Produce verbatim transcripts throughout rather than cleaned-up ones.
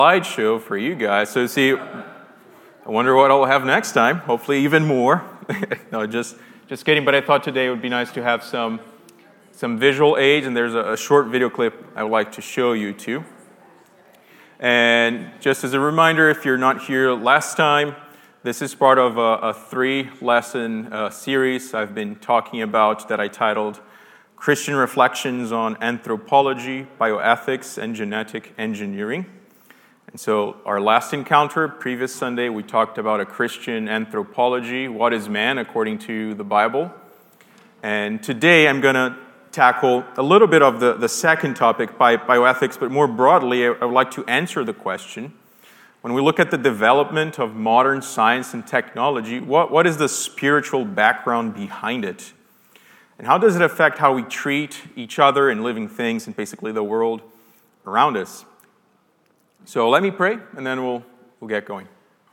Slideshow for you guys. So see, I wonder what I'll have next time. Hopefully even more. No, just just kidding. But I thought today it would be nice to have some some visual aids, and there's a, a short video clip I would like to show you too. And just as a reminder, if you're not here last time, this is part of a, a three-lesson uh, series I've been talking about that I titled Christian Reflections on Anthropology, Bioethics, and Genetic Engineering. And so our last encounter, previous Sunday, we talked about a Christian anthropology. What is man according to the Bible? And today I'm going to tackle a little bit of the, the second topic, bi- bioethics, but more broadly, I, I would like to answer the question. When we look at the development of modern science and technology, what, what is the spiritual background behind it? And how does it affect how we treat each other and living things and basically the world around us? So let me pray, and then we'll we'll get going.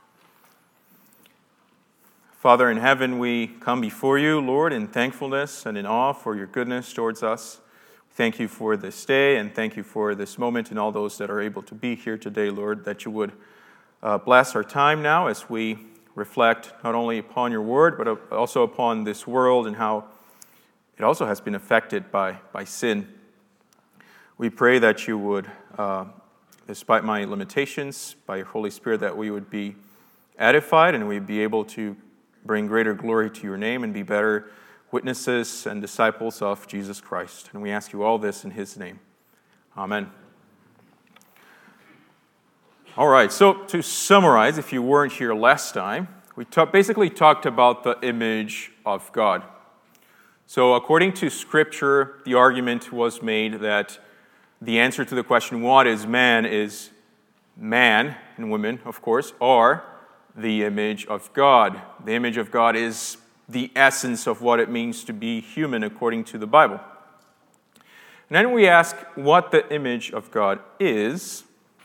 Father in heaven, we come before you, Lord, in thankfulness and in awe for your goodness towards us. Thank you for this day, and thank you for this moment and all those that are able to be here today, Lord, that you would uh, bless our time now as we reflect not only upon your word, but also upon this world and how it also has been affected by, by sin. We pray that you would... Uh, Despite my limitations, by your Holy Spirit, that we would be edified and we'd be able to bring greater glory to your name and be better witnesses and disciples of Jesus Christ. And we ask you all this in his name. Amen. All right, so to summarize, if you weren't here last time, we ta- basically talked about the image of God. So according to Scripture, the argument was made that the answer to the question, what is man, is man and women, of course, are the image of God. The image of God is the essence of what it means to be human according to the Bible. And then we ask what the image of God is.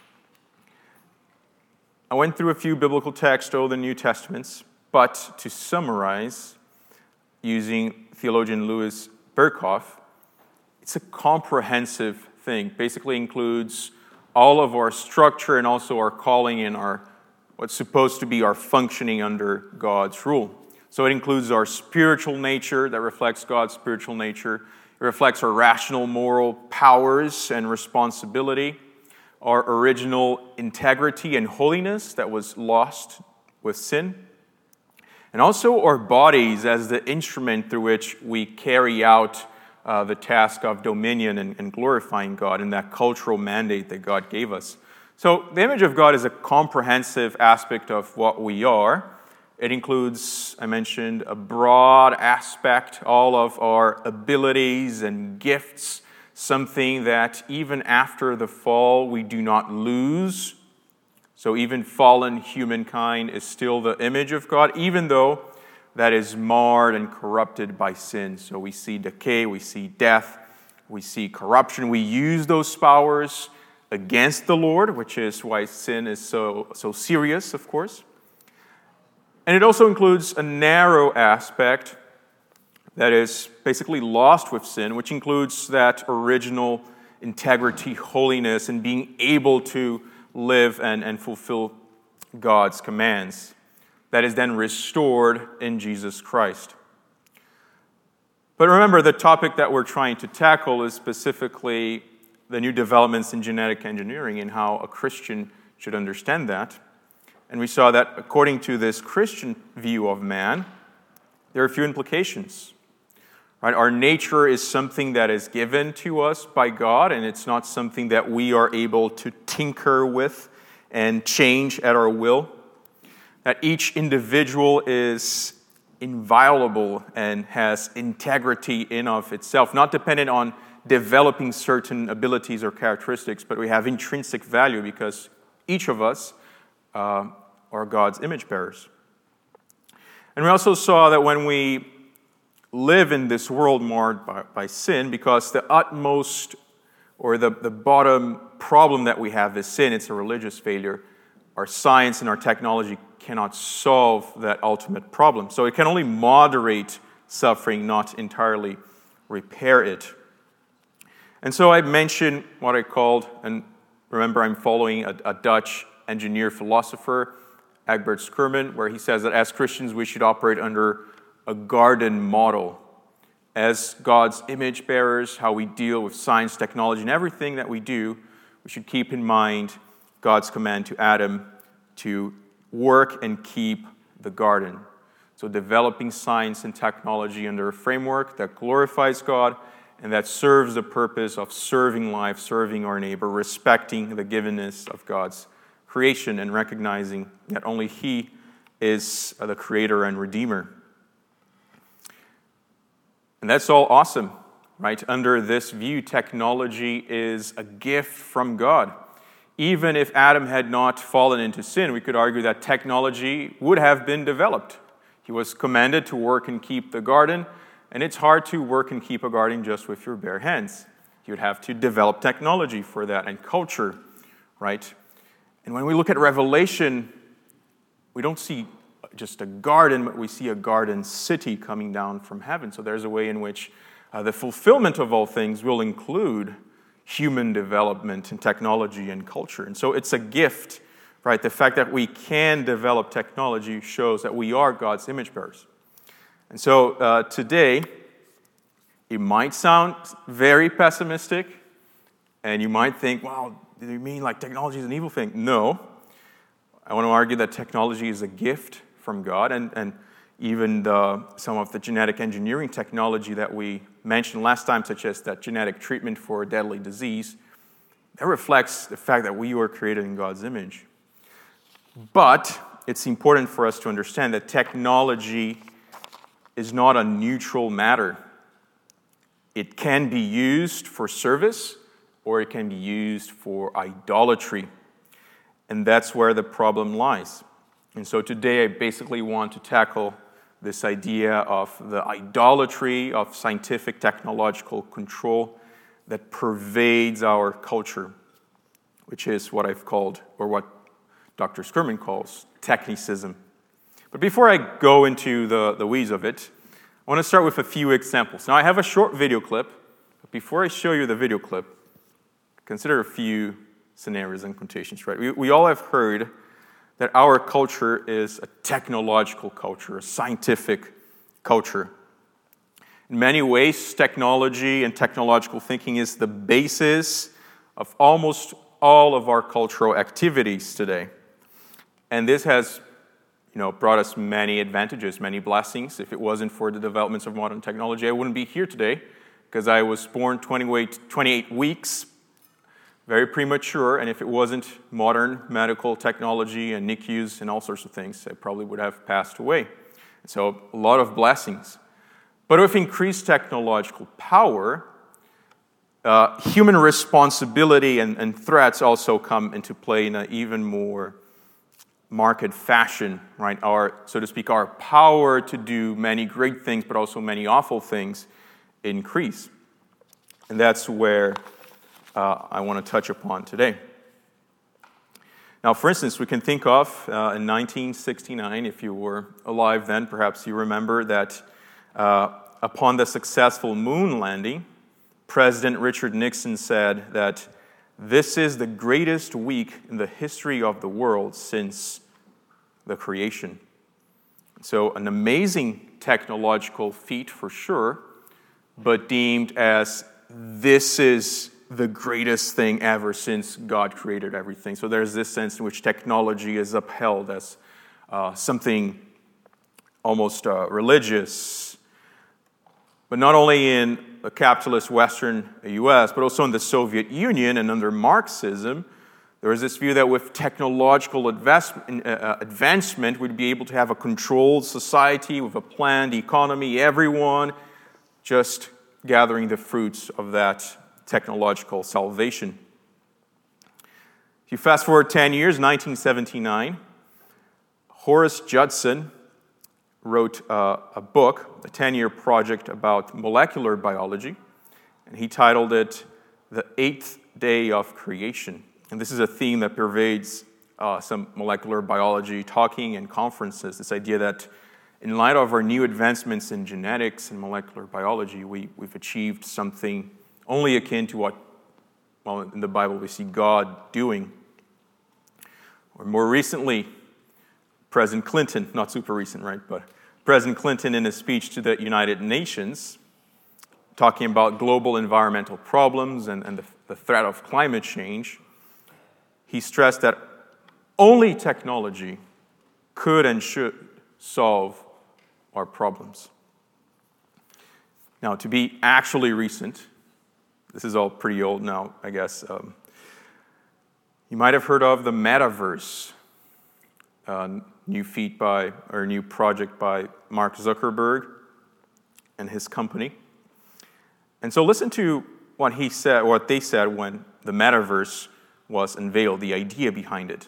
I went through a few biblical texts, Old and New Testaments, but to summarize, using theologian Louis Berkhoff, it's a comprehensive thing. Basically includes all of our structure and also our calling and our what's supposed to be our functioning under God's rule. So it includes our spiritual nature that reflects God's spiritual nature. It reflects our rational moral powers and responsibility, our original integrity and holiness that was lost with sin, and also our bodies as the instrument through which we carry out Uh, the task of dominion and, and glorifying God and that cultural mandate that God gave us. So the image of God is a comprehensive aspect of what we are. It includes, I mentioned, a broad aspect, all of our abilities and gifts, something that even after the fall we do not lose. So even fallen humankind is still the image of God, even though that is marred and corrupted by sin. So we see decay, we see death, we see corruption. We use those powers against the Lord, which is why sin is so, so serious, of course. And it also includes a narrow aspect that is basically lost with sin, which includes that original integrity, holiness, and being able to live and, and fulfill God's commands. That is then restored in Jesus Christ. But remember, the topic that we're trying to tackle is specifically the new developments in genetic engineering and how a Christian should understand that. And we saw that according to this Christian view of man, there are a few implications. Right? Our nature is something that is given to us by God, and it's not something that we are able to tinker with and change at our will. That each individual is inviolable and has integrity in of itself, not dependent on developing certain abilities or characteristics, but we have intrinsic value because each of us uh, are God's image bearers. And we also saw that when we live in this world marred by, by sin, because the utmost or the, the bottom problem that we have is sin, it's a religious failure. Our science and our technology cannot solve that ultimate problem. So it can only moderate suffering, not entirely repair it. And so I mentioned what I called, and remember I'm following a, a Dutch engineer philosopher, Egbert Schuurman, where he says that as Christians we should operate under a garden model. As God's image bearers, how we deal with science, technology, and everything that we do, we should keep in mind God's command to Adam to work and keep the garden. So developing science and technology under a framework that glorifies God and that serves the purpose of serving life, serving our neighbor, respecting the givenness of God's creation, and recognizing that only He is the creator and redeemer. And that's all awesome, right? Under this view, technology is a gift from God. Even if Adam had not fallen into sin, we could argue that technology would have been developed. He was commanded to work and keep the garden, and it's hard to work and keep a garden just with your bare hands. You would have to develop technology for that and culture, right? And when we look at Revelation, we don't see just a garden, but we see a garden city coming down from heaven. So there's a way in which uh, the fulfillment of all things will include human development and technology and culture. And so it's a gift, right? The fact that we can develop technology shows that we are God's image bearers. And so uh, today, it might sound very pessimistic, and you might think, wow, do you mean like technology is an evil thing? No. I want to argue that technology is a gift from God, and, and even the, some of the genetic engineering technology that we mentioned last time, such as that genetic treatment for a deadly disease, that reflects the fact that we were created in God's image. But it's important for us to understand that technology is not a neutral matter. It can be used for service, or it can be used for idolatry. And that's where the problem lies. And so today I basically want to tackle this idea of the idolatry of scientific technological control that pervades our culture, which is what I've called, or what Doctor Schuurman calls, technicism. But before I go into the, the weeds of it, I want to start with a few examples. Now, I have a short video clip, but before I show you the video clip, consider a few scenarios and quotations, right? We, we all have heard that our culture is a technological culture, a scientific culture. In many ways, technology and technological thinking is the basis of almost all of our cultural activities today. And this has, you know, brought us many advantages, many blessings. If it wasn't for the developments of modern technology, I wouldn't be here today, because I was born twenty-eight weeks, very premature, and if it wasn't modern medical technology and N I C Us and all sorts of things, I probably would have passed away. So a lot of blessings. But with increased technological power, uh, human responsibility and, and threats also come into play in an even more marked fashion, right? Our, so to speak, our power to do many great things, but also many awful things, increase. And that's where Uh, I want to touch upon today. Now, for instance, we can think of uh, in nineteen sixty-nine, if you were alive then, perhaps you remember that uh, upon the successful moon landing, President Richard Nixon said that this is the greatest week in the history of the world since the creation. So an amazing technological feat for sure, but deemed as this is the greatest thing ever since God created everything. So there's this sense in which technology is upheld as uh, something almost uh, religious. But not only in the capitalist Western U S, but also in the Soviet Union and under Marxism, there was this view that with technological investment, uh, advancement, we'd be able to have a controlled society with a planned economy, everyone just gathering the fruits of that technological salvation. If you fast forward ten years, nineteen seventy-nine, Horace Judson wrote uh, a book, a ten-year project about molecular biology, and he titled it The Eighth Day of Creation. And this is a theme that pervades uh, some molecular biology talking and conferences, this idea that in light of our new advancements in genetics and molecular biology, we, we've achieved something only akin to what well, in the Bible we see God doing. Or more recently, President Clinton, not super recent, right? But President Clinton in a speech to the United Nations, talking about global environmental problems and, and the, the threat of climate change, he stressed that only technology could and should solve our problems. Now, to be actually recent, this is all pretty old now, I guess. Um, you might have heard of the Metaverse, a new feat by, or new project by Mark Zuckerberg and his company. And so listen to what he said, or what they said when the Metaverse was unveiled, the idea behind it.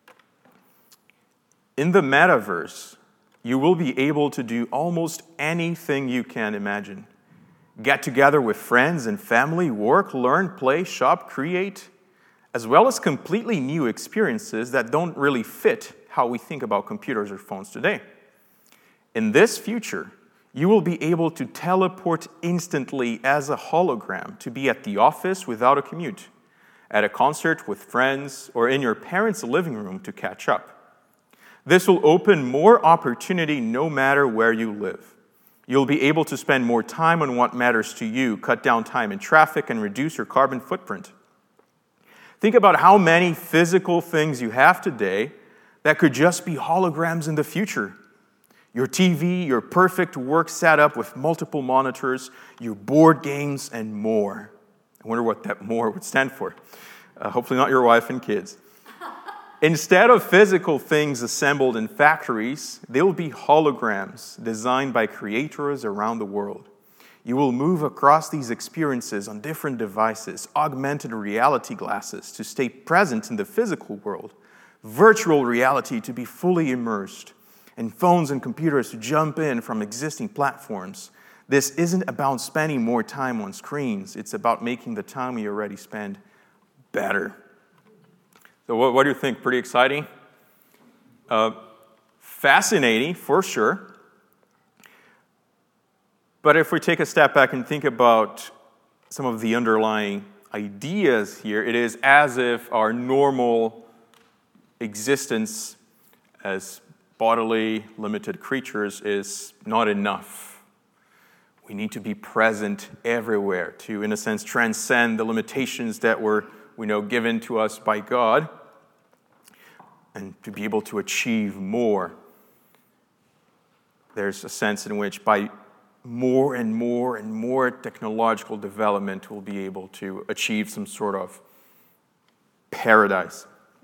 In the Metaverse, you will be able to do almost anything you can imagine. Get together with friends and family, work, learn, play, shop, create, as well as completely new experiences that don't really fit how we think about computers or phones today. In this future, you will be able to teleport instantly as a hologram to be at the office without a commute, at a concert with friends, or in your parents' living room to catch up. This will open more opportunity no matter where you live. You'll be able to spend more time on what matters to you, cut down time in traffic, and reduce your carbon footprint. Think about how many physical things you have today that could just be holograms in the future. Your T V, your perfect work setup with multiple monitors, your board games, and more. I wonder what that more would stand for. Uh, hopefully not your wife and kids. Instead of physical things assembled in factories, they will be holograms designed by creators around the world. You will move across these experiences on different devices, augmented reality glasses to stay present in the physical world, virtual reality to be fully immersed, and phones and computers to jump in from existing platforms. This isn't about spending more time on screens. It's about making the time we already spend better. So what, what do you think? Pretty exciting? Uh, fascinating, for sure. But if we take a step back and think about some of the underlying ideas here, it is as if our normal existence as bodily, limited creatures is not enough. We need to be present everywhere to, in a sense, transcend the limitations that were, we know, given to us by God, and to be able to achieve more. There's a sense in which by more and more and more technological development, we'll be able to achieve some sort of paradise.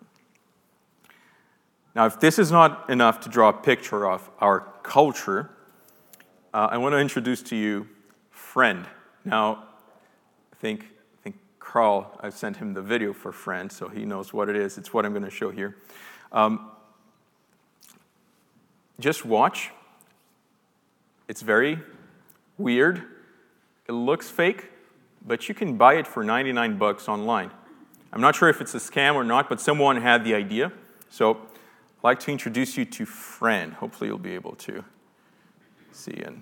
Now, if this is not enough to draw a picture of our culture, uh, I want to introduce to you Friend. Now, I think, I think Carl, I've sent him the video for Friend, so he knows what it is. It's what I'm going to show here. Um, just watch. It's very weird. It looks fake, but you can buy it for ninety-nine bucks online. I'm not sure if it's a scam or not, but someone had the idea. So I'd like to introduce you to Friend. Hopefully you'll be able to see it.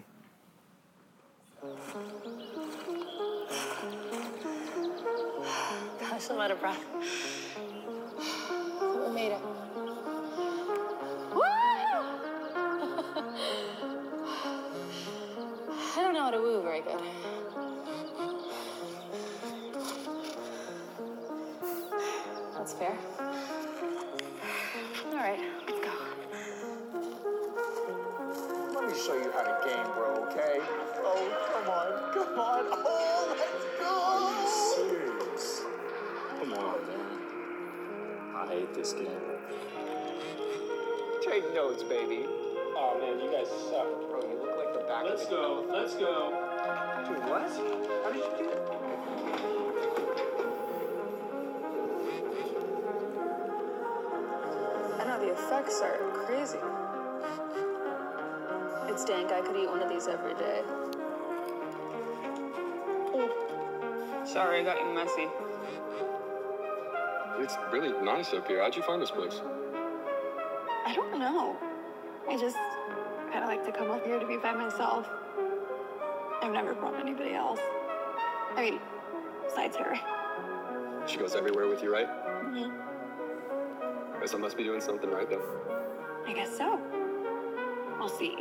Gosh, I'm out of breath. We made it. Woo! I don't know how to woo very good. That's fair. All right, let's go. Let me show you how to game, bro, okay? Oh, come on, come on. Oh, let's go. Are you serious? Come on, man. I hate this game. Take notes, baby. Oh man, you guys suck. Bro, you look like the back Let's of the go. Let's go. Dude, what? How did you do that? I know, the effects are crazy. It's dank. I could eat one of these every day. Sorry, I got you messy. It's really nice up here. How'd you find this place? I don't know. I just kind of like to come up here to be by myself. I've never brought anybody else. I mean, besides Harry. She goes everywhere with you, right? Mm-hmm. Guess I must be doing something right then. I guess so. We'll see.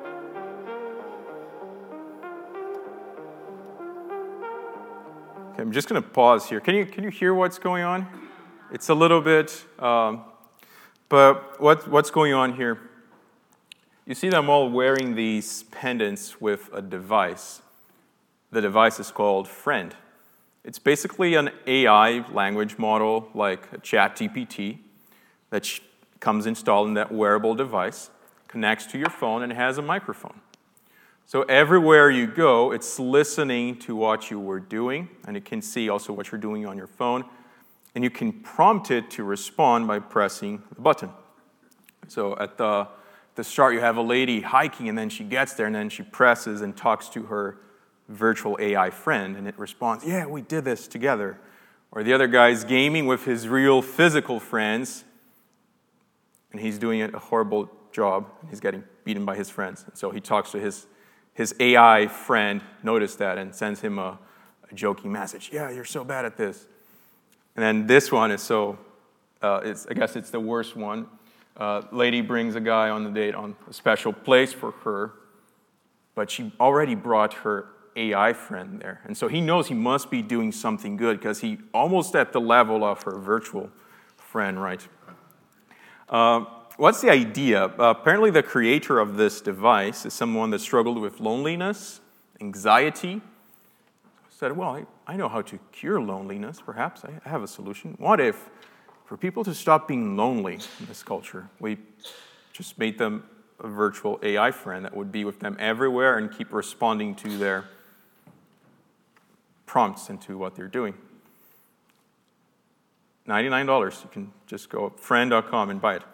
Okay, I'm just going to pause here. Can you can you hear what's going on? It's a little bit, um, but what what's going on here? You see them all wearing these pendants with a device. The device is called Friend. It's basically an A I language model like ChatGPT that sh- comes installed in that wearable device, connects to your phone, and has a microphone. So everywhere you go, it's listening to what you were doing, and it can see also what you're doing on your phone, and you can prompt it to respond by pressing the button. So at the, the start, you have a lady hiking, and then she gets there, and then she presses and talks to her virtual A I friend, and it responds, yeah, we did this together. Or the other guy's gaming with his real physical friends, and he's doing a horrible job, and he's getting beaten by his friends. And so he talks to his, his A I friend, notice that, and sends him a, a joking message. Yeah, you're so bad at this. And then this one is so, uh, it's, I guess it's the worst one. Uh, lady brings a guy on the date on a special place for her, but she already brought her A I friend there. And so he knows he must be doing something good because he almost at the level of her virtual friend, right? Uh, what's the idea? Uh, apparently the creator of this device is someone that struggled with loneliness, anxiety. Said, well, I, I know how to cure loneliness, perhaps. I, I have a solution. What if, for people to stop being lonely in this culture, we just made them a virtual A I friend that would be with them everywhere and keep responding to their prompts into what they're doing. ninety-nine dollars. You can just go friend dot com and buy it.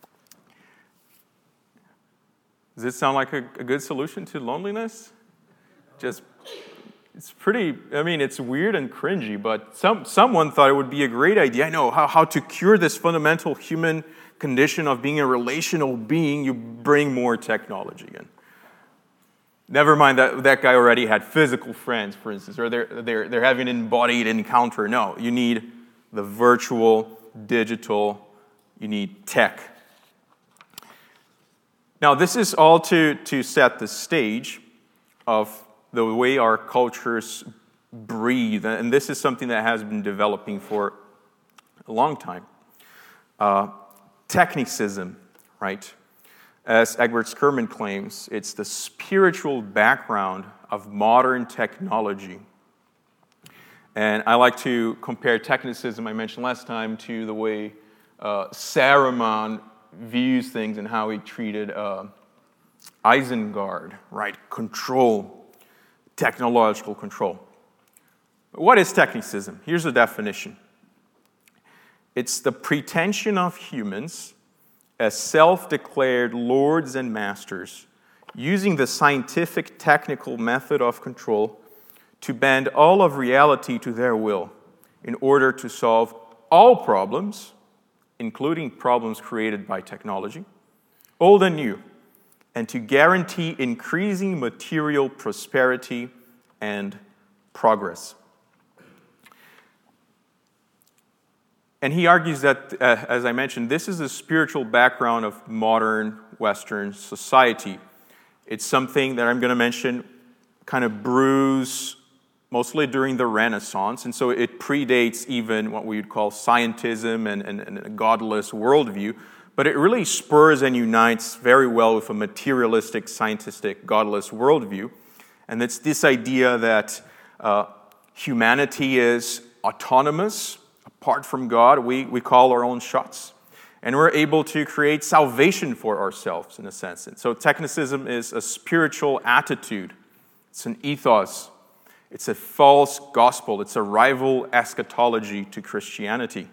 Does it sound like a, a good solution to loneliness? Just, it's pretty, I mean, it's weird and cringy, but some someone thought it would be a great idea. I know how, how to cure this fundamental human condition of being a relational being, you bring more technology in. Never mind that that guy already had physical friends, for instance, or they're, they're, they're having an embodied encounter. No, you need the virtual, digital, you need tech. Now, this is all to, to set the stage of the way our cultures breathe, and this is something that has been developing for a long time. Uh, technicism, right? As Egbert Skurman claims, it's the spiritual background of modern technology. And I like to compare technicism, I mentioned last time, to the way uh, Saruman views things and how he treated uh, Isengard, right? Control, technological control. What is technicism? Here's the definition. It's the pretension of humans as self-declared lords and masters, using the scientific technical method of control to bend all of reality to their will in order to solve all problems, including problems created by technology, old and new, and to guarantee increasing material prosperity and progress. And he argues that, uh, as I mentioned, this is the spiritual background of modern Western society. It's something that I'm going to mention kind of brews mostly during the Renaissance, and so it predates even what we would call scientism and, and, and a godless worldview, but it really spurs and unites very well with a materialistic, scientistic, godless worldview. And it's this idea that uh, humanity is autonomous. Apart from God, we, we call our own shots. And we're able to create salvation for ourselves, in a sense. And so technicism is a spiritual attitude. It's an ethos. It's a false gospel. It's a rival eschatology to Christianity.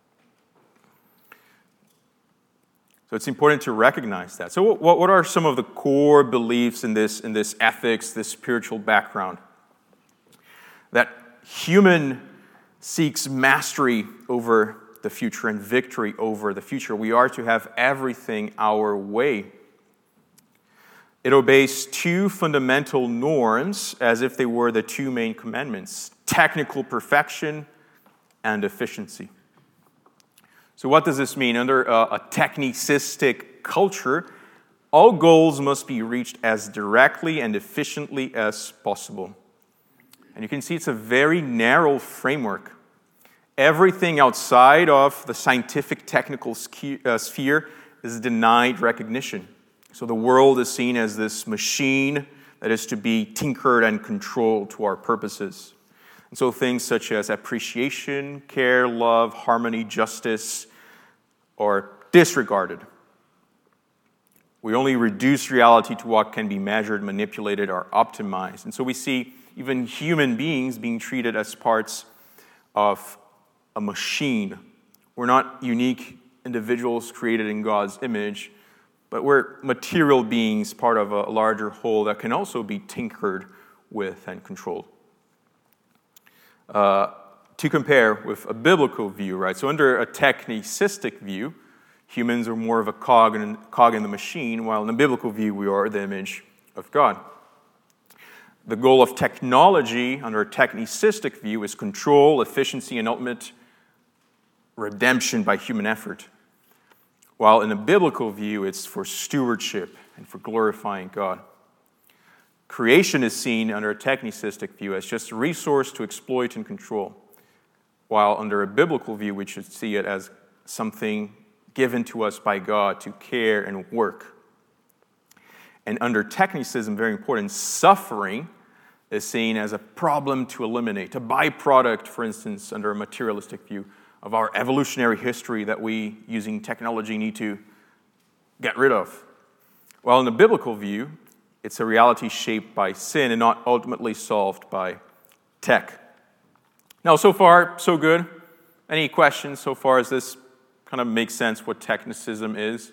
So it's important to recognize that. So what, what are some of the core beliefs in this, in this ethics, this spiritual background? That human seeks mastery over the future and victory over the future. We are to have everything our way. It obeys two fundamental norms as if they were the two main commandments: technical perfection and efficiency. So what does this mean? Under a, a technicistic culture, all goals must be reached as directly and efficiently as possible. And you can see it's a very narrow framework. Everything outside of the scientific technical sphere is denied recognition. So the world is seen as this machine that is to be tinkered and controlled to our purposes. And so things such as appreciation, care, love, harmony, justice are disregarded. We only reduce reality to what can be measured, manipulated, or optimized. And so we see even human beings being treated as parts of a machine. We're not unique individuals created in God's image, but we're material beings, part of a larger whole that can also be tinkered with and controlled. Uh, to compare with a biblical view, right? So under a technicistic view, humans are more of a cog in, cog in the machine, while in a biblical view, we are the image of God. The goal of technology under a technicistic view is control, efficiency, and ultimate redemption by human effort. While in a biblical view, it's for stewardship and for glorifying God. Creation is seen under a technicistic view as just a resource to exploit and control, while under a biblical view, we should see it as something given to us by God to care and work. And under technicism, very important, suffering is seen as a problem to eliminate, a byproduct, for instance, under a materialistic view, of our evolutionary history that we, using technology, need to get rid of. While in the biblical view, it's a reality shaped by sin and not ultimately solved by tech. Now, so far, so good. Any questions so far as this kind of makes sense what technicism is?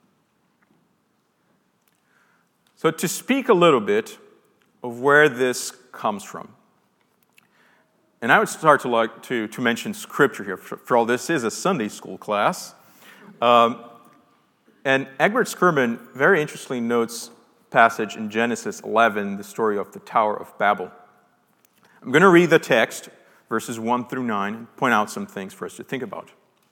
So to speak a little bit of where this comes from. And I would start to like to, to mention Scripture here. For, for all this is a Sunday school class. Um, and Egbert Skurman very interestingly notes a passage in Genesis eleven, the story of the Tower of Babel. I'm going to read the text, verses one through nine, and point out some things for us to think about.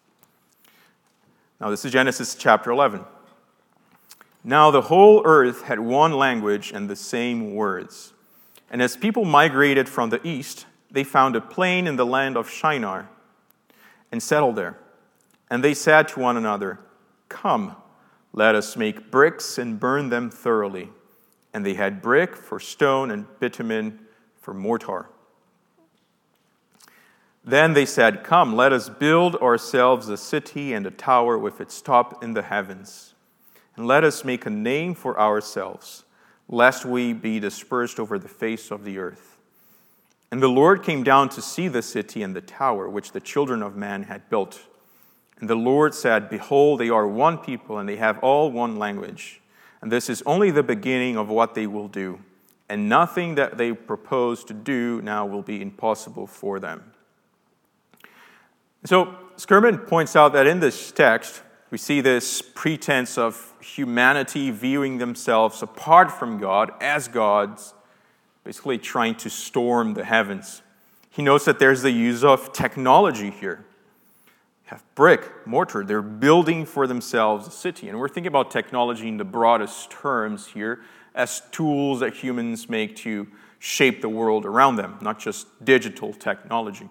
Now, this is Genesis chapter eleven. Now the whole earth had one language and the same words. And as people migrated from the east, they found a plain in the land of Shinar and settled there. And they said to one another, "Come, let us make bricks and burn them thoroughly." And they had brick for stone and bitumen for mortar. Then they said, "Come, let us build ourselves a city and a tower with its top in the heavens. And let us make a name for ourselves, lest we be dispersed over the face of the earth." And the Lord came down to see the city and the tower which the children of man had built. And the Lord said, "Behold, they are one people, and they have all one language. And this is only the beginning of what they will do. And nothing that they propose to do now will be impossible for them." So Skurman points out that in this text, we see this pretense of humanity viewing themselves apart from God as gods, basically trying to storm the heavens. He notes that there's the use of technology here. You have brick, mortar. They're building for themselves a city. And we're thinking about technology in the broadest terms here as tools that humans make to shape the world around them, not just digital technology.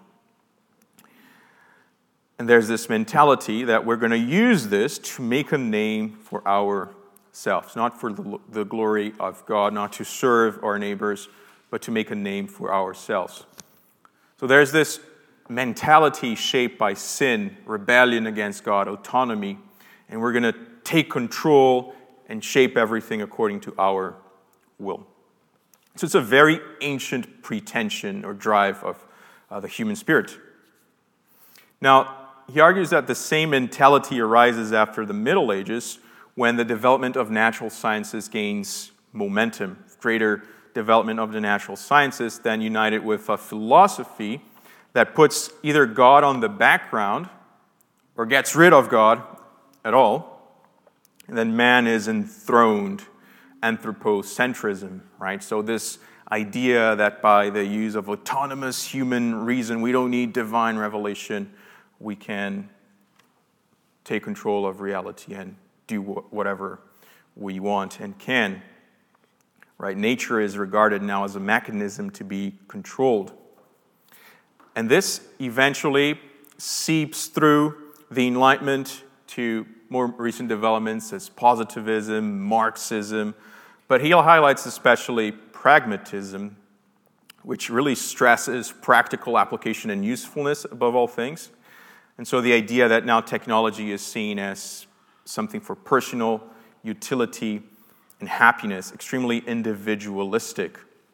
And there's this mentality that we're going to use this to make a name for ourselves, not for the, the glory of God, not to serve our neighbors, but to make a name for ourselves. So there's this mentality shaped by sin, rebellion against God, autonomy, and we're going to take control and shape everything according to our will. So it's a very ancient pretension or drive of uh, the human spirit. Now, he argues that the same mentality arises after the Middle Ages when the development of natural sciences gains momentum, greater development of the natural sciences, then united with a philosophy that puts either God on the background or gets rid of God at all, and then man is enthroned, anthropocentrism, right? So this idea that by the use of autonomous human reason, we don't need divine revelation, we can take control of reality and do whatever we want and can. Right? Nature is regarded now as a mechanism to be controlled. And this eventually seeps through the Enlightenment to more recent developments as positivism, Marxism, but he highlights especially pragmatism, which really stresses practical application and usefulness above all things. And so the idea that now technology is seen as something for personal utility and happiness, extremely individualistic.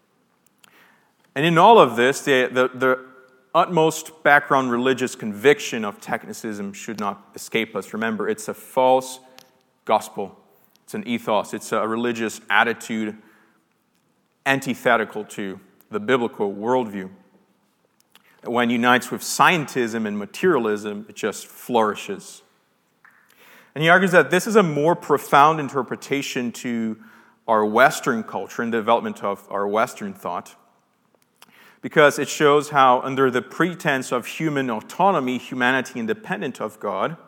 And in all of this, the, the, the utmost background religious conviction of technicism should not escape us. Remember, it's a false gospel. It's an ethos. It's a religious attitude antithetical to the biblical worldview. When it unites with scientism and materialism, it just flourishes. And he argues that this is a more profound interpretation to our Western culture and the development of our Western thought, because it shows how, under the pretense of human autonomy, humanity independent of God,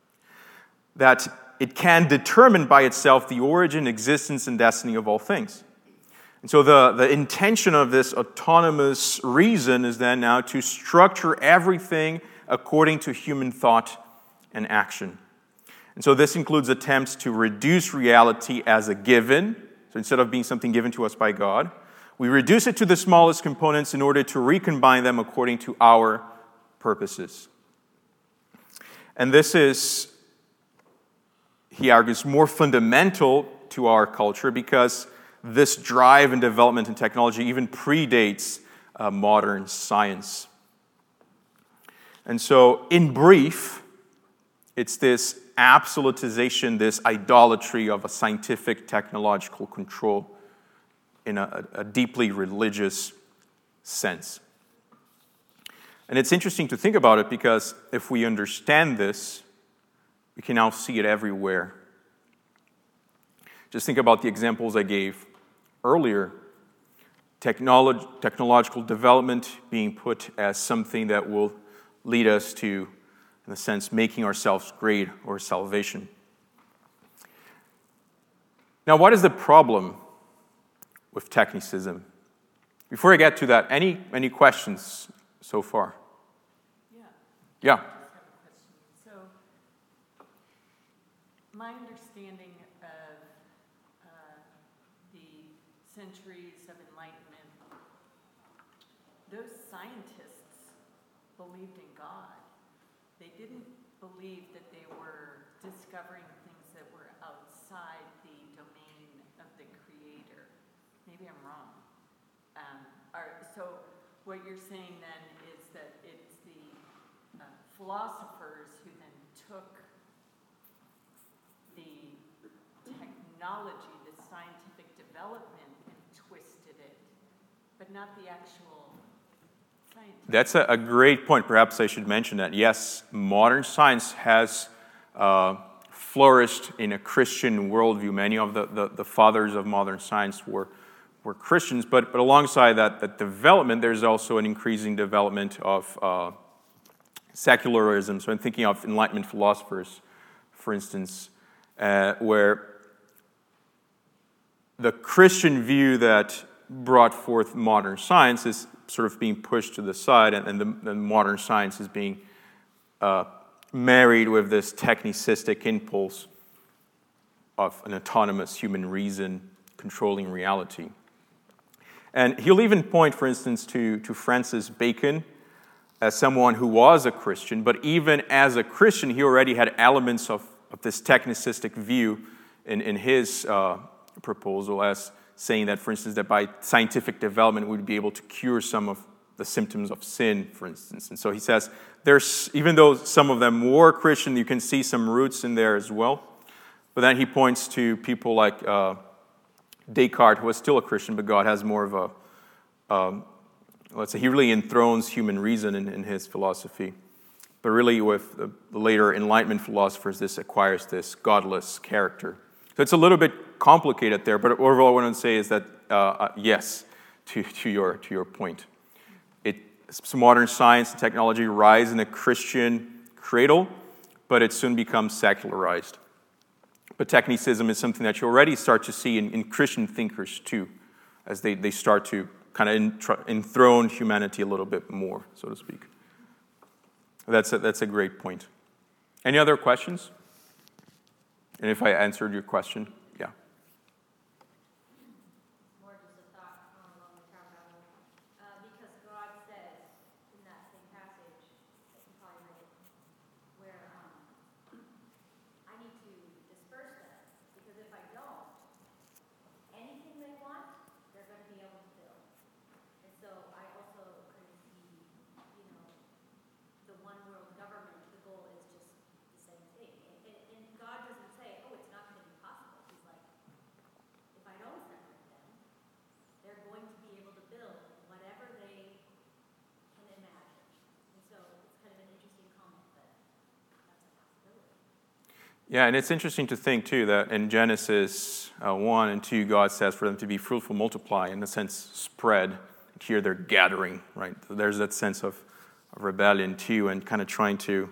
that it can determine by itself the origin, existence, and destiny of all things. And so the, the intention of this autonomous reason is then now to structure everything according to human thought and action. And so this includes attempts to reduce reality as a given. So instead of being something given to us by God, we reduce it to the smallest components in order to recombine them according to our purposes. And this is, he argues, more fundamental to our culture because this drive and development in technology even predates uh, modern science. And so, in brief, it's this absolutization, this idolatry of a scientific technological control in a, a deeply religious sense. And it's interesting to think about it because if we understand this, we can now see it everywhere. Just think about the examples I gave earlier. Technolog- technological development being put as something that will lead us to, in a sense, making ourselves great or salvation. Now, what is the problem with technicism? Before I get to that, any any questions so far? Yeah. Yeah. I just have a question. So, my understanding of uh, the centuries of enlightenment, those scientists believed in God. They didn't believe that they were discovering things that were outside the domain of the Creator. Maybe I'm wrong. Um, are, so what you're saying then is that it's the uh, philosophers who then took the technology, the scientific development, and twisted it, but not the actual scientific. That's a, a great point. Perhaps I should mention that. Yes, modern science has uh, flourished in a Christian worldview. Many of the, the, the fathers of modern science were were Christians, but, but alongside that, that development, there's also an increasing development of uh, secularism. So I'm thinking of Enlightenment philosophers, for instance, uh, where the Christian view that brought forth modern science is sort of being pushed to the side, and, and the, the modern science is being uh, married with this technicistic impulse of an autonomous human reason controlling reality. And he'll even point, for instance, to, to Francis Bacon as someone who was a Christian, but even as a Christian, he already had elements of, of this technicistic view in, in his uh, proposal, as saying that, for instance, that by scientific development, we'd be able to cure some of the symptoms of sin, for instance. And so he says, there's, even though some of them were Christian, you can see some roots in there as well. But then he points to people like Uh, Descartes, who was still a Christian, but God has more of a, um, let's say, he really enthrones human reason in, in his philosophy. But really, with the later Enlightenment philosophers, this acquires this godless character. So it's a little bit complicated there, but overall, what I want to say is that, uh, yes, to, to, your, to your point. It, some modern science and technology rise in a Christian cradle, but it soon becomes secularized. But technicism is something that you already start to see in, in Christian thinkers too, as they, they start to kind of enthrone humanity a little bit more, so to speak. That's a, that's a great point. Any other questions? And if I answered your question, yeah. More just a thought um, along the travel. Uh, because God says in that same passage, that you probably read it, where um, I need to disperse them. Because if I don't, anything they want, they're going to be able to build. And so I also kind of see, you know, the one world government, the goal is just the same thing. And, and, and God doesn't say, oh, it's not going to be possible. He's like, if I don't separate them, they're going to be able to build whatever they can imagine. And so it's kind of an interesting comment, but that's a possibility. Yeah, and it's interesting to think, too, that in Genesis uh, one and two, God says for them to be fruitful, multiply, in a sense, spread. Here they're gathering, right? So there's that sense of, of rebellion, too, and kind of trying to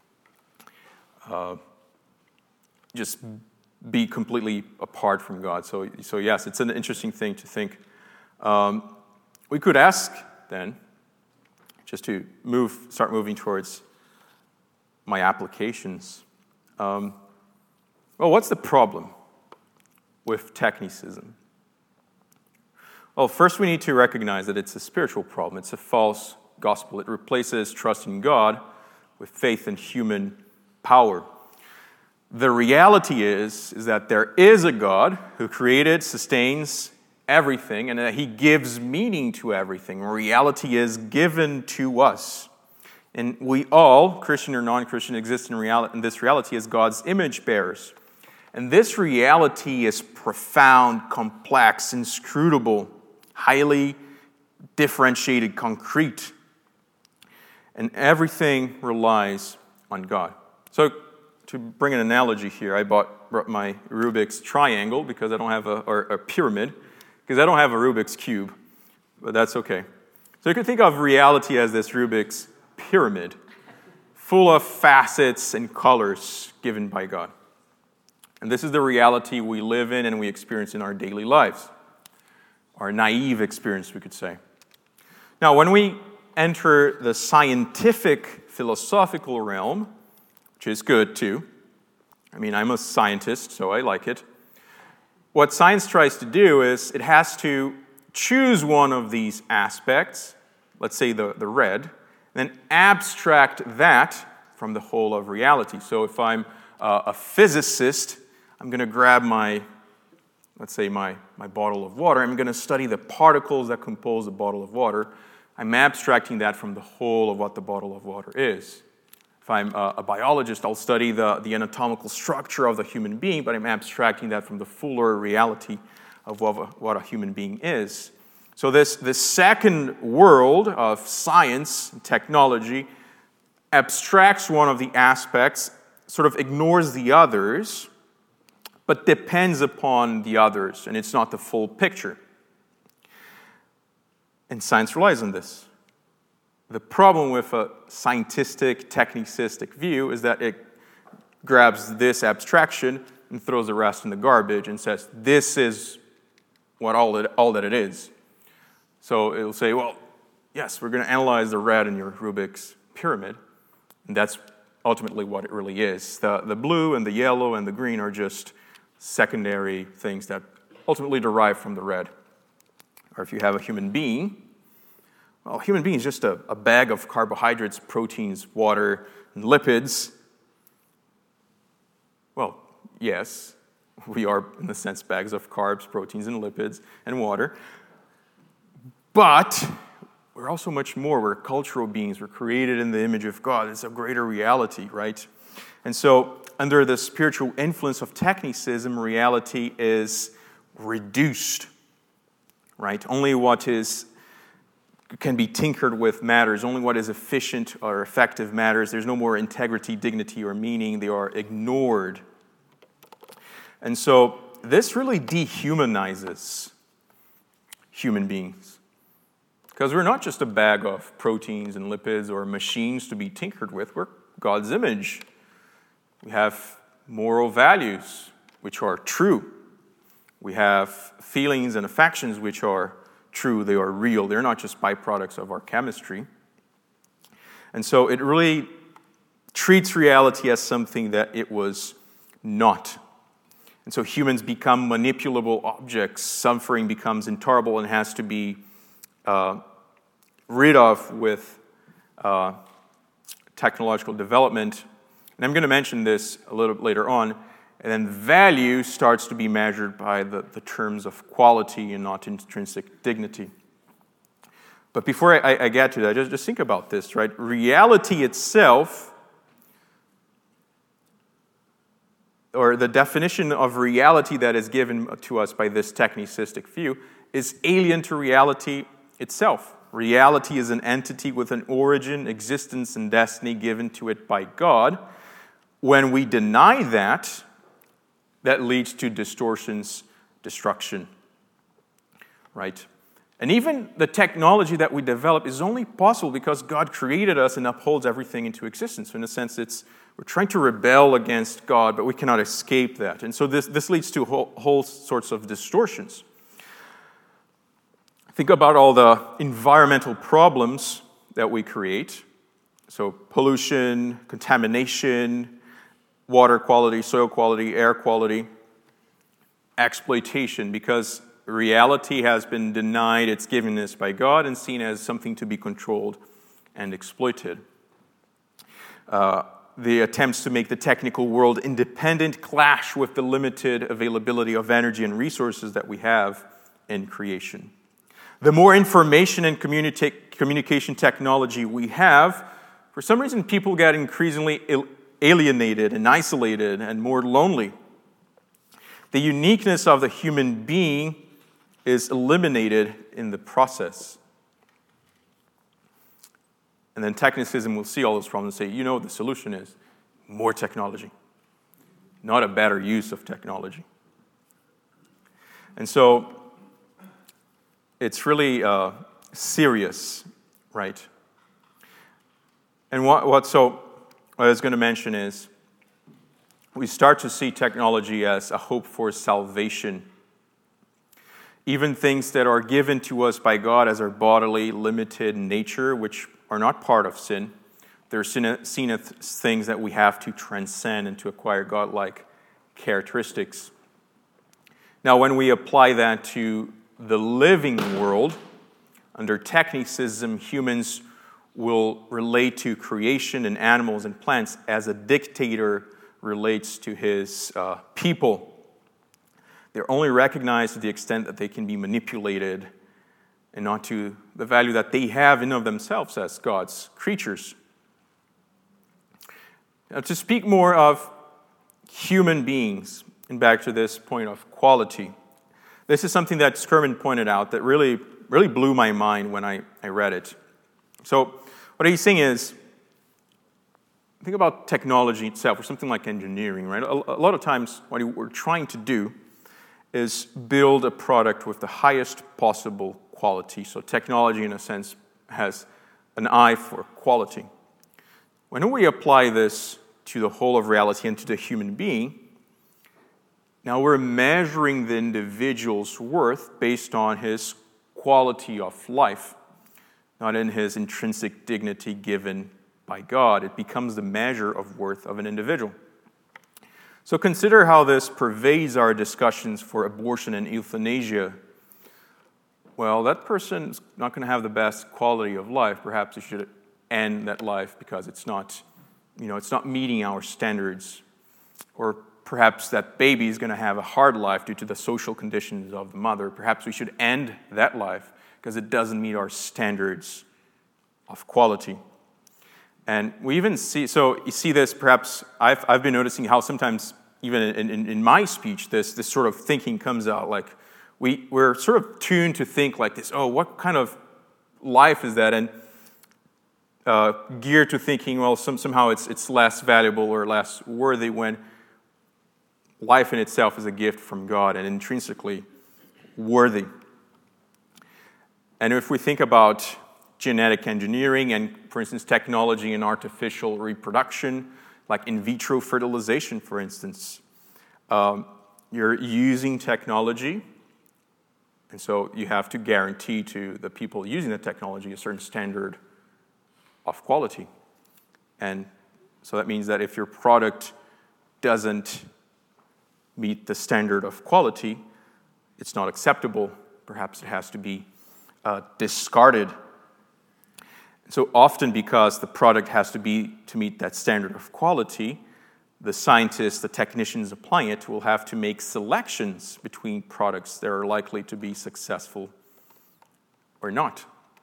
uh, just be completely apart from God. So, so yes, it's an interesting thing to think. Um, we could ask, then, just to move, start moving towards my applications. Um, well, what's the problem with technicism? Well, first we need to recognize that it's a spiritual problem. It's a false gospel. It replaces trust in God with faith in human power. The reality is, is that there is a God who created, sustains everything, and that he gives meaning to everything. Reality is given to us. And we all, Christian or non-Christian, exist in, reality, in this reality as God's image bearers. And this reality is profound, complex, inscrutable, highly differentiated, concrete. And everything relies on God. So to bring an analogy here, I bought, brought my Rubik's triangle because I don't have a, or a pyramid, because I don't have a Rubik's cube, but that's okay. So you can think of reality as this Rubik's pyramid, full of facets and colors given by God. And this is the reality we live in and we experience in our daily lives. Our naive experience, we could say. Now, when we enter the scientific, philosophical realm, which is good too, I mean, I'm a scientist, so I like it. What science tries to do is it has to choose one of these aspects, let's say the, the red, and then abstract that from the whole of reality. So if I'm uh, a physicist, I'm going to grab my, let's say my, my bottle of water. I'm going to study the particles that compose the bottle of water. I'm abstracting that from the whole of what the bottle of water is. If I'm a, a biologist, I'll study the, the anatomical structure of the human being, but I'm abstracting that from the fuller reality of what a, what a human being is. So this, this second world of science and technology abstracts one of the aspects, sort of ignores the others, but depends upon the others, and it's not the full picture. And science relies on this. The problem with a scientific, technicistic view is that it grabs this abstraction and throws the rest in the garbage and says, this is what all, it, all that it is. So it'll say, well, yes, we're going to analyze the red in your Rubik's pyramid, and that's ultimately what it really is. The, the blue and the yellow and the green are just secondary things that ultimately derive from the red. Or if you have a human being, well, a human being is just a, a bag of carbohydrates, proteins, water, and lipids. Well, yes, we are, in a sense, bags of carbs, proteins, and lipids, and water. But we're also much more. We're cultural beings. We're created in the image of God. It's a greater reality, right? And so, under the spiritual influence of technicism, reality is reduced, right? Only what is can be tinkered with matters. Only what is efficient or effective matters. There's no more integrity, dignity, or meaning. They are ignored. And so, this really dehumanizes human beings. Because we're not just a bag of proteins and lipids or machines to be tinkered with. We're God's image. We have moral values, which are true. We have feelings and affections, which are true. They are real. They're not just byproducts of our chemistry. And so it really treats reality as something that it was not. And so humans become manipulable objects. Suffering becomes intolerable and has to be uh, rid of with uh, technological development. And I'm going to mention this a little bit later on. And then value starts to be measured by the, the terms of quality and not intrinsic dignity. But before I, I get to that, just, just think about this, right? Reality itself, or the definition of reality that is given to us by this technicistic view, is alien to reality itself. Reality is an entity with an origin, existence, and destiny given to it by God. When we deny that, that leads to distortions, destruction, right? And even the technology that we develop is only possible because God created us and upholds everything into existence. So in a sense, it's we're trying to rebel against God, but we cannot escape that. And so this, this leads to whole, whole sorts of distortions. Think about all the environmental problems that we create. So pollution, contamination, water quality, soil quality, air quality, exploitation, because reality has been denied its givenness by God and seen as something to be controlled and exploited. Uh, the attempts to make the technical world independent clash with the limited availability of energy and resources that we have in creation. The more information and communica- communication technology we have, for some reason people get increasingly il- alienated and isolated and more lonely. The uniqueness of the human being is eliminated in the process. And then technicism will see all those problems and say, you know what the solution is? More technology, not a better use of technology. And so it's really uh, serious, right? And what, what so what I was going to mention is we start to see technology as a hope for salvation. Even things that are given to us by God as our bodily, limited nature, which are not part of sin, they're seen as things that we have to transcend and to acquire God-like characteristics. Now, when we apply that to the living world, under technicism, humans will relate to creation and animals and plants as a dictator relates to his uh, people. They're only recognized to the extent that they can be manipulated and not to the value that they have in of themselves as God's creatures. Now, to speak more of human beings, and back to this point of quality, this is something that Skerman pointed out that really, really blew my mind when I, I read it. So what he's saying is, think about technology itself, or something like engineering, right? A, a lot of times what we're trying to do is build a product with the highest possible quality. So technology, in a sense, has an eye for quality. When we apply this to the whole of reality and to the human being, now we're measuring the individual's worth based on his quality of life, not in his intrinsic dignity given by God. It becomes the measure of worth of an individual. So consider how this pervades our discussions for abortion and euthanasia. Well, that person's not going to have the best quality of life. Perhaps you should end that life because it's not, you know, it's not meeting our standards. Or perhaps that baby is going to have a hard life due to the social conditions of the mother. Perhaps we should end that life because it doesn't meet our standards of quality. And we even see, so you see this, perhaps I've I've been noticing how sometimes, even in, in, in my speech, this this sort of thinking comes out. Like, we, we're sort of tuned to think like this, oh, what kind of life is that? And uh, geared to thinking, well, some, somehow it's it's less valuable or less worthy when life in itself is a gift from God and intrinsically worthy. And if we think about genetic engineering and, for instance, technology and artificial reproduction, like in vitro fertilization, for instance, um, you're using technology, and so you have to guarantee to the people using the technology a certain standard of quality. And so that means that if your product doesn't meet the standard of quality, it's not acceptable. Perhaps it has to be uh, discarded. So often, because the product has to be to meet that standard of quality, the scientists, the technicians applying it will have to make selections between products that are likely to be successful or not.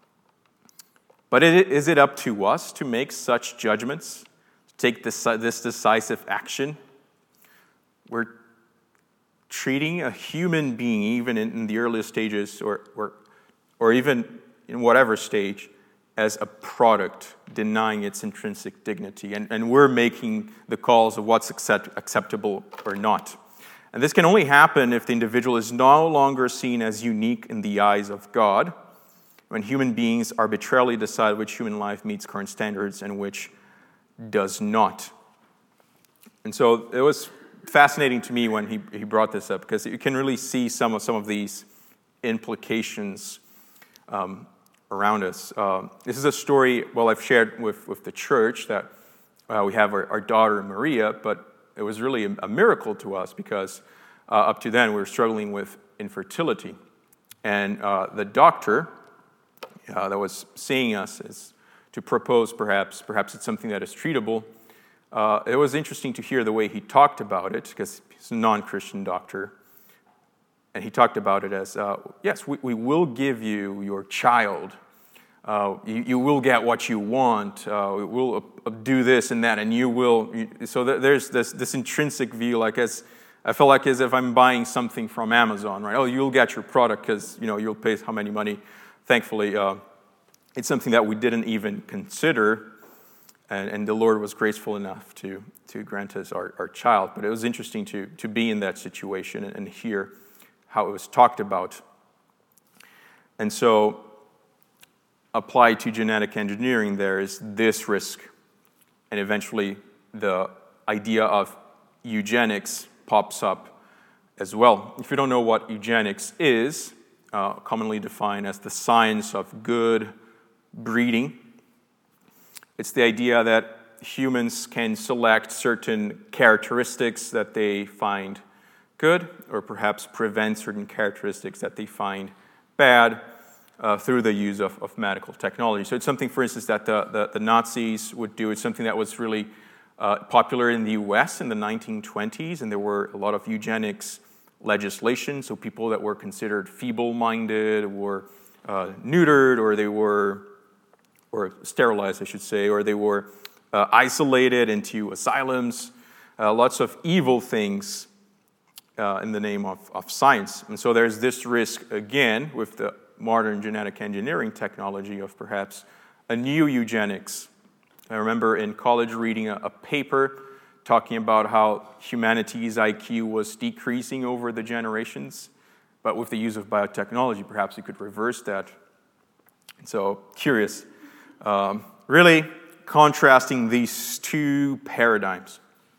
But it, is it up to us to make such judgments, to take this, this decisive action? We're treating a human being, even in, in the earliest stages, or, or, or even in whatever stage, as a product, denying its intrinsic dignity. And, and we're making the calls of what's accept, acceptable or not. And this can only happen if the individual is no longer seen as unique in the eyes of God, when human beings arbitrarily decide which human life meets current standards and which does not. And so it was fascinating to me when he, he brought this up, because you can really see some of, some of these implications um, around us. Uh, this is a story, well, I've shared with, with the church that uh, we have our, our daughter Maria, but it was really a, a miracle to us because uh, up to then we were struggling with infertility. And uh, the doctor uh, that was seeing us is to propose perhaps, perhaps it's something that is treatable. Uh, it was interesting to hear the way he talked about it, because he's a non-Christian doctor. And he talked about it as, uh, yes, we, we will give you your child. Uh, you, you will get what you want. Uh, we will uh, do this and that, and you will. You, so th- there's this, this intrinsic view, like as I feel like as if I'm buying something from Amazon, right? Oh, you'll get your product because you know you'll pay how many money. Thankfully, uh, it's something that we didn't even consider, and, and the Lord was graceful enough to to grant us our, our child. But it was interesting to to be in that situation and, and hear how it was talked about. And so, applied to genetic engineering, there is this risk, and eventually the idea of eugenics pops up as well. If you don't know what eugenics is, uh, commonly defined as the science of good breeding, it's the idea that humans can select certain characteristics that they find good, or perhaps prevent certain characteristics that they find bad uh, through the use of, of medical technology. So it's something, for instance, that the, the, the Nazis would do. It's something that was really uh, popular in the U S in the nineteen twenties, and there were a lot of eugenics legislation, so people that were considered feeble-minded were uh, neutered, or they were, or sterilized, I should say, or they were uh, isolated into asylums, uh, lots of evil things Uh, in the name of, of science. And so there's this risk, again, with the modern genetic engineering technology of perhaps a new eugenics. I remember in college reading a, a paper talking about how humanity's I Q was decreasing over the generations, but with the use of biotechnology, perhaps you could reverse that. So, curious. Um, really contrasting these two paradigms.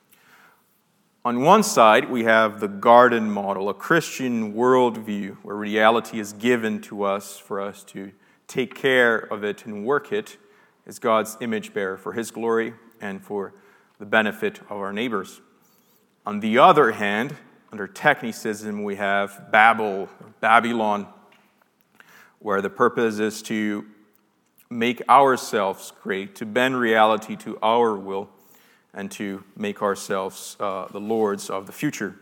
On one side, we have the garden model, a Christian worldview where reality is given to us for us to take care of it and work it as God's image bearer for His glory and for the benefit of our neighbors. On the other hand, under technicism, we have Babel, Babylon, where the purpose is to make ourselves great, to bend reality to our will, and to make ourselves uh, the lords of the future.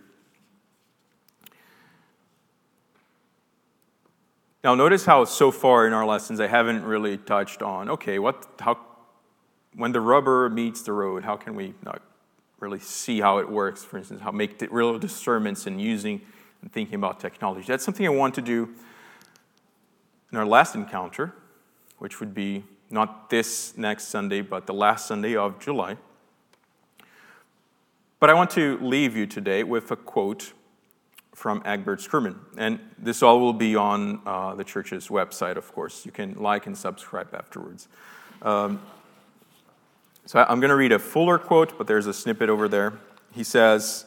Now, notice how so far in our lessons I haven't really touched on, okay, what, how, when the rubber meets the road, how can we not really see how it works, for instance, how make the real discernments in using and thinking about technology. That's something I want to do in our last encounter, which would be not this next Sunday, but the last Sunday of July. But I want to leave you today with a quote from Egbert Skurman. And this all will be on uh, the church's website, of course. You can like and subscribe afterwards. Um, so I'm going to read a fuller quote, but there's a snippet over there. He says,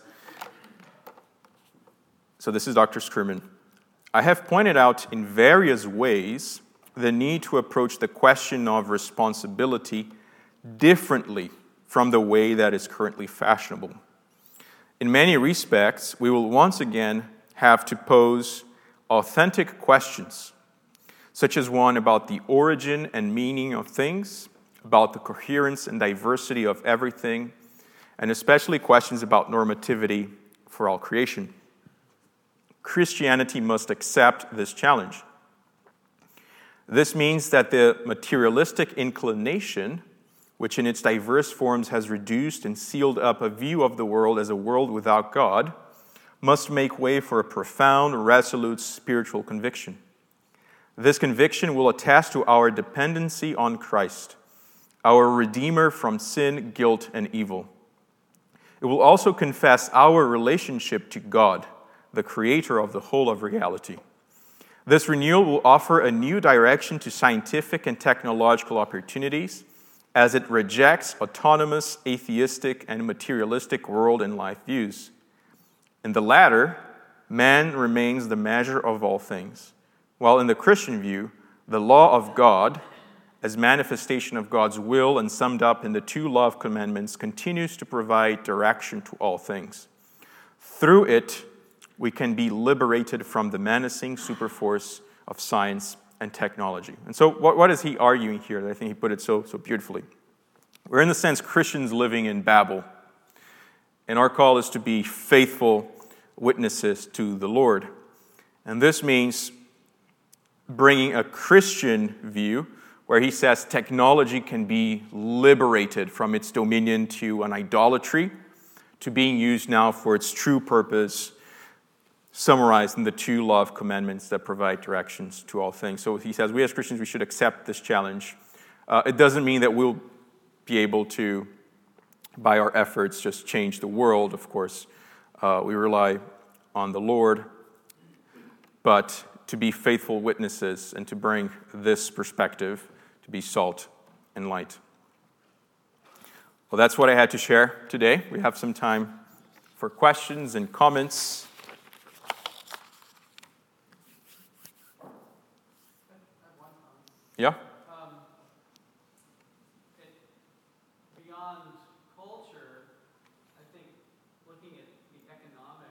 so this is Doctor Skurman, "I have pointed out in various ways the need to approach the question of responsibility differently from the way that is currently fashionable. In many respects, we will once again have to pose authentic questions, such as one about the origin and meaning of things, about the coherence and diversity of everything, and especially questions about normativity for all creation. Christianity must accept this challenge. This means that the materialistic inclination, which in its diverse forms has reduced and sealed up a view of the world as a world without God, must make way for a profound, resolute spiritual conviction. This conviction will attest to our dependency on Christ, our Redeemer from sin, guilt, and evil. It will also confess our relationship to God, the Creator of the whole of reality. This renewal will offer a new direction to scientific and technological opportunities as it rejects autonomous, atheistic, and materialistic world and life views. In the latter, man remains the measure of all things, while in the Christian view, the law of God, as manifestation of God's will and summed up in the two love commandments, continues to provide direction to all things. Through it, we can be liberated from the menacing superforce of science and technology. And so what, what is he arguing here? I think he put it so, so beautifully. We're in the sense Christians living in Babel, and our call is to be faithful witnesses to the Lord. And this means bringing a Christian view where he says technology can be liberated from its dominion to an idolatry, to being used now for its true purpose, summarized in the two love commandments that provide directions to all things. So he says, we as Christians, we should accept this challenge. Uh, it doesn't mean that we'll be able to, by our efforts, just change the world, of course. Uh, we rely on the Lord, but to be faithful witnesses and to bring this perspective, to be salt and light. Well, that's what I had to share today. We have some time for questions and comments. Yeah? Um, it, beyond culture, I think looking at the economic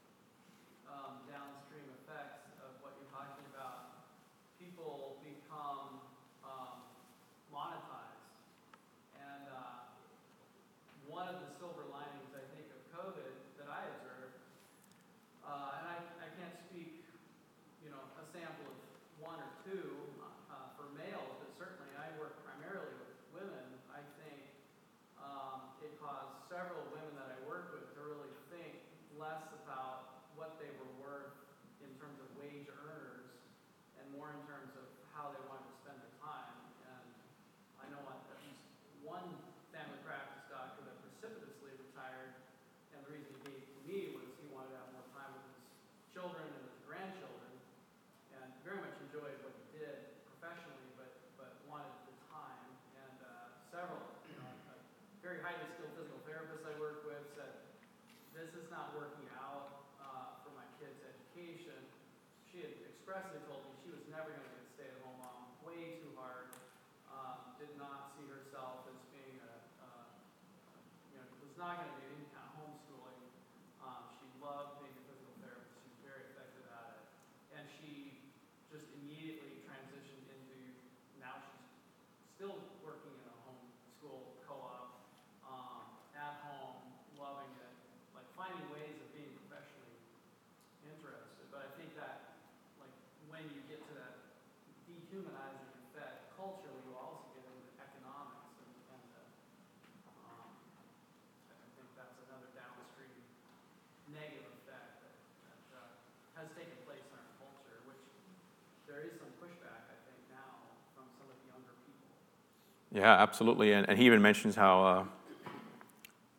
um, downstream effects of what you're talking about, people become um, monetized. And uh, one of the silver linings, I think, of COVID that I observed, uh, and I, I can't speak, you know, a sample of one or two, males, but certainly I work primarily with women. I think um, it caused several women that I work with to really think less about what they were worth in terms of wage earners and more in terms of how they wanted to spend their time. And I know at least one family practice doctor that precipitously retired, and the reason he gave to me was he wanted to have more time with his children and his grandchildren, and very much enjoyed what he did professionally, but but wanted the time. And uh, several, you know, a very highly skilled physical therapist I work with said, this is not working out uh, for my kid's education. She had expressly told me she was never going to be a stay-at-home mom, way too hard, um, did not see herself as being a, uh, you know, was not going to do any kind of homeschooling. Um, she loved being a physical therapist. She was very effective at it. And she just immediately transitioned into, now she's still working in a homeschool co-op, um, at home, loving it, like finding ways of being professionally interested. But I think that, like, when you get to that dehumanizing effect, culturally, you also get into economics, and, and uh, um, I think that's another downstream negative effect that, that uh, has taken place in our culture, which there is some pushback, I think, now from some of the younger people. Yeah, absolutely. And, and he even mentions how uh,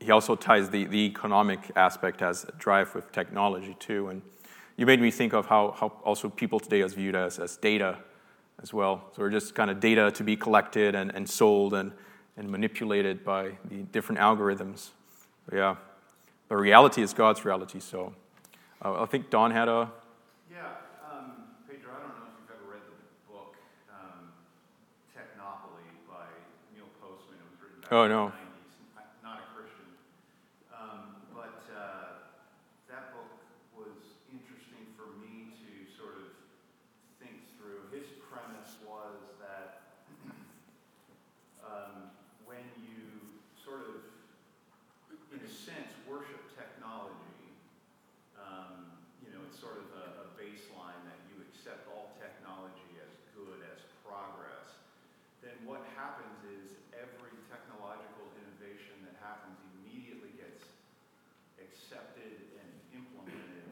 he also ties the, the economic aspect as a drive with technology too. And you made me think of how, how also people today is viewed as, as data as well. So we're just kind of data to be collected and, and sold and, and manipulated by the different algorithms. But yeah, but reality is God's reality. So uh, I think Don had a... Yeah, um, Pedro, I don't know if you've ever read the book um, Technopoly by Neil Postman. It was written back Oh, in no. the nineties. Not a Christian. Um, but uh, that book was interesting for me to sort of think through. His premise was that um, when you sort of, in a sense, worship technology, um, you know, it's sort of a, a baseline that you accept all technology as good, as progress, then what happens is every technological innovation that happens immediately gets accepted and implemented.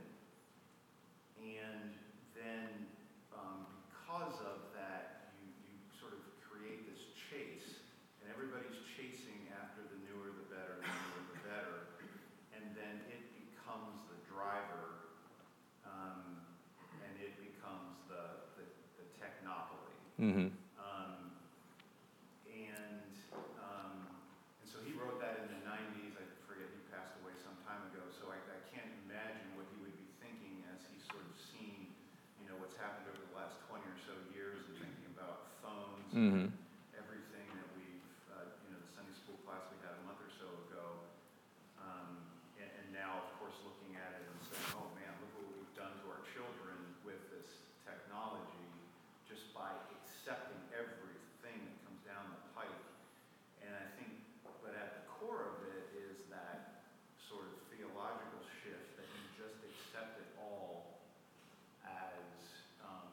And then um, because of that, you, you sort of create this chase, and everybody's chasing after the newer, the better, the newer, the better, and then it becomes the driver, um, and it becomes the, the, the technopoly. Mm-hmm. Um, and um, and so he wrote that in the nineties. I forget, he passed away some time ago. So I, I can't imagine what he would be thinking as he's sort of seen, you know, what's happened over the last twenty or so years, and thinking about phones, Mm-hmm. everything that we've, uh, you know, the Sunday school class we had a month or so ago, um, and, and now, of course, looking at it and saying, oh man, look what we've done to our children with this technology, just by accepting everything that comes down the pipe. And I think, but at the core of it is that sort of theological shift that you just accept it all as, um,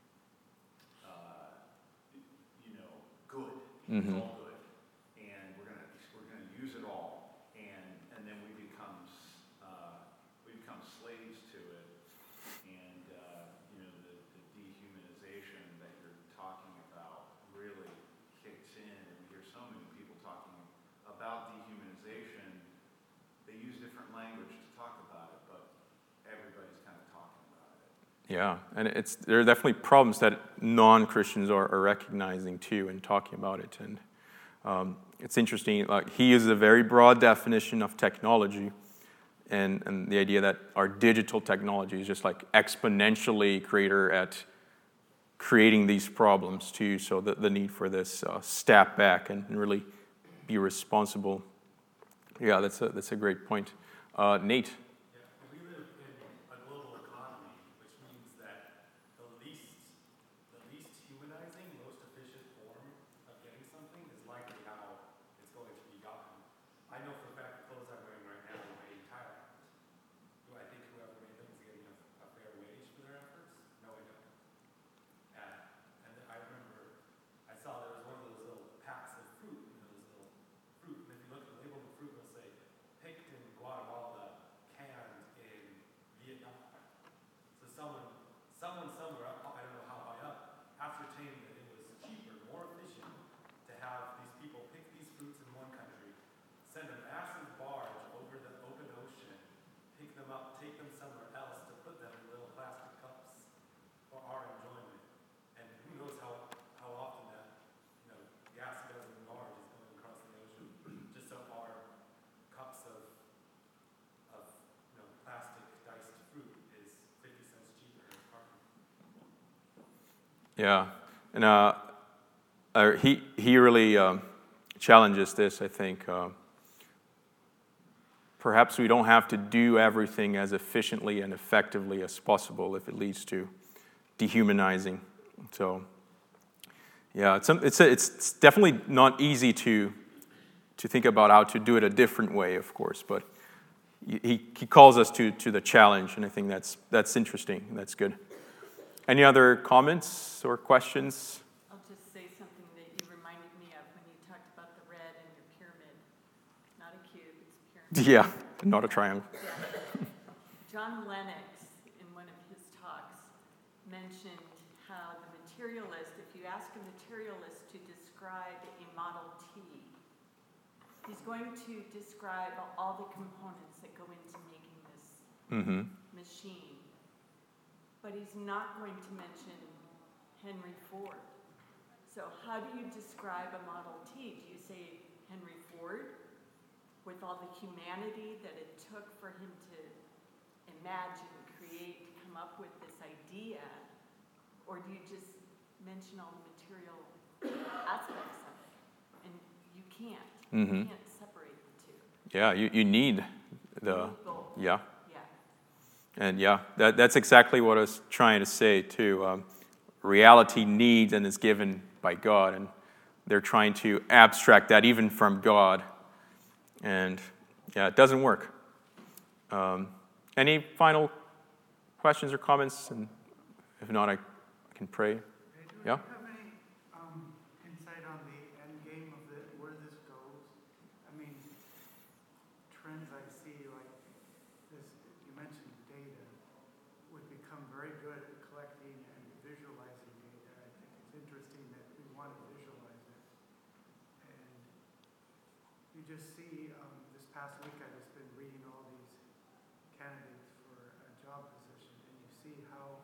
uh, you know, good. Mm-hmm. It's all good, and we're gonna we're gonna use it all, and and then we become uh, we become slaves to it, and uh, you know the, the dehumanization that you're talking about really kicks in, and we hear so many people talking about dehumanization. They use different language to talk about it, but everybody's kind of talking about it. Yeah, and it's there are definitely problems that non-Christians are, are recognizing too and talking about it. And um, it's interesting, like he uses a very broad definition of technology, and, and the idea that our digital technology is just like exponentially greater at creating these problems too. So the, the need for this uh, step back and, and really be responsible. Yeah, that's a that's a great point. Uh, Nate. Yeah, we live in a global economy, which means that the least, the least humanizing, most efficient form of getting something is likely how it's going to be gotten. I know for a fact the clothes I'm wearing right now are made in Thailand. Do I think whoever made them is getting a, a fair wage for their efforts? No, I don't. And, and I remember I saw there was one of those little packs of fruit, you know, those little fruit, and if you look at the label of the fruit, it'll say picked in Guatemala, canned in Vietnam. So someone, someone somewhere, I don't know how high up, ascertained that it was cheaper, more efficient to have these people pick these fruits in one country, send a massive barge over the open ocean, pick them up, take them somewhere else to put them in little plastic cups for our enjoyment. And who knows how, how often that, you know, gas guzzling barge is going across the ocean just so our cups of, of you know, plastic diced fruit is fifty cents cheaper in a carton. Yeah, and uh, uh, he he really um, challenges this. I think uh, perhaps we don't have to do everything as efficiently and effectively as possible if it leads to dehumanizing. So, yeah, it's it's a, it's definitely not easy to to think about how to do it a different way, of course, but he he calls us to to the challenge, and I think that's that's interesting. That's good. Any other comments or questions? I'll just say something that you reminded me of when you talked about the red in your pyramid. Not a cube, it's a pyramid. Yeah, not a triangle. Yeah. John Lennox, in one of his talks, mentioned how the materialist, if you ask a materialist to describe a Model T, he's going to describe all the components that go into making this Mm-hmm. machine. But he's not going to mention Henry Ford. So how do you describe a Model T? Do you say Henry Ford with all the humanity that it took for him to imagine, create, come up with this idea? Or do you just mention all the material aspects of it? And you can't. Mm-hmm. You can't separate the two. Yeah, you, you need the, You need both. yeah. Yeah. And yeah, that, that's exactly what I was trying to say too. Um, reality needs and is given by God, and they're trying to abstract that even from God. And yeah, it doesn't work. Um, any final questions or comments? And if not, I, I can pray. Yeah? Do you have any um, insight on the end game of the, where this goes? I mean, trends I see, like this, you mentioned data, would become very good at collecting and visualizing data. I think it's interesting that we want to visualize it. And you just see, um, this past week I've just been reading all these candidates for a job position, and you see how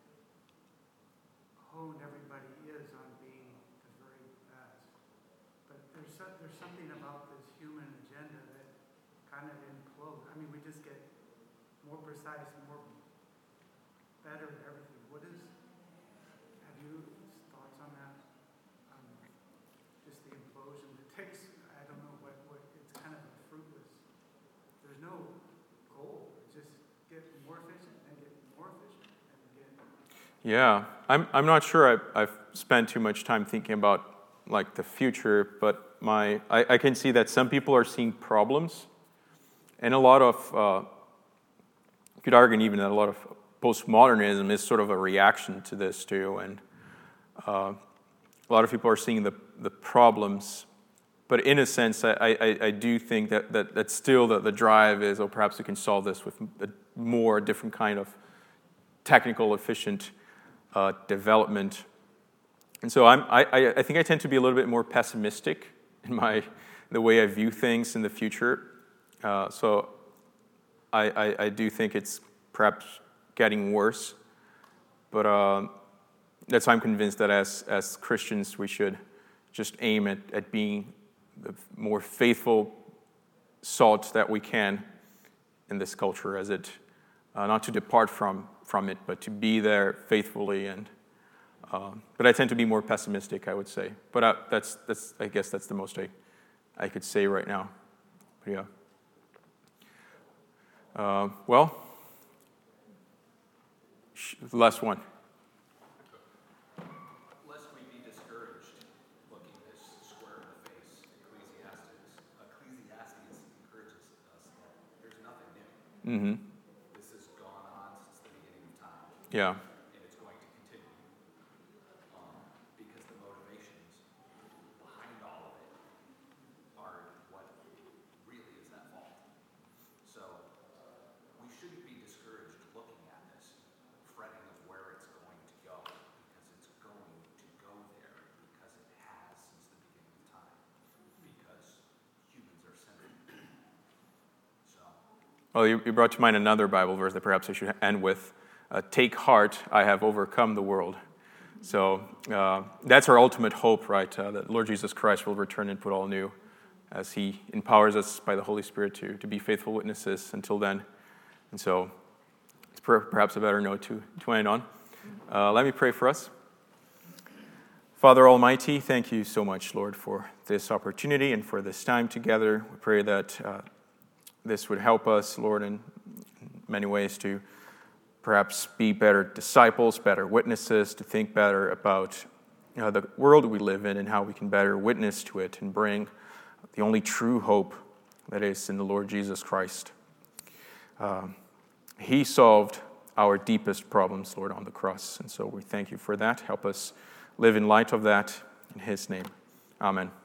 honed everybody is on being the very best. But there's so, there's something about this human agenda that kind of implodes. I mean, we just get more precise, more better at everything. What is, have you thoughts on that? Um, just the implosion. It takes, I don't know what, what, it's kind of a fruitless, there's no goal. It's just get more efficient and get more efficient and get. Yeah, I'm I'm not sure I've, I've spent too much time thinking about like the future, but my I, I can see that some people are seeing problems, and a lot of uh, you could argue even that a lot of postmodernism is sort of a reaction to this too, and uh, a lot of people are seeing the the problems, but in a sense, I I, I do think that that, that still the, the drive is, oh, perhaps we can solve this with a more different kind of technical, efficient uh, development. And so I'm, I, I think I tend to be a little bit more pessimistic in my the way I view things in the future. Uh, so I, I, I do think it's perhaps getting worse. But uh, that's why I'm convinced that as as Christians we should just aim at, at being the more faithful salt that we can in this culture, as it uh, not to depart from from it, but to be there faithfully. And uh, but I tend to be more pessimistic, I would say. But uh, that's that's I guess that's the most I I could say right now. But yeah. Uh, well, sh- last one. Lest we be discouraged looking this square in the face, Ecclesiastes, Ecclesiastes encourages us that there's nothing new. Mm-hmm. This has gone on since the beginning of time. Yeah. And it's going to continue. Um, because the motivations behind all of it are what really is at fault. So we shouldn't be discouraged looking at this, fretting of where it's going to go, because it's going to go there because it has since the beginning of time. Because humans are sinful. So. Well, you, you brought to mind another Bible verse that perhaps I should end with. Uh, Take heart, I have overcome the world. So uh, that's our ultimate hope, right? Uh, that Lord Jesus Christ will return and put all new as he empowers us by the Holy Spirit to, to be faithful witnesses until then. And so it's per- perhaps a better note to, to end on. Uh, let me pray for us. Father Almighty, thank you so much, Lord, for this opportunity and for this time together. We pray that uh, this would help us, Lord, in many ways to perhaps be better disciples, better witnesses, to think better about uh, the world we live in and how we can better witness to it and bring the only true hope that is in the Lord Jesus Christ. Um, he solved our deepest problems, Lord, on the cross. And so we thank you for that. Help us live in light of that. In his name, amen.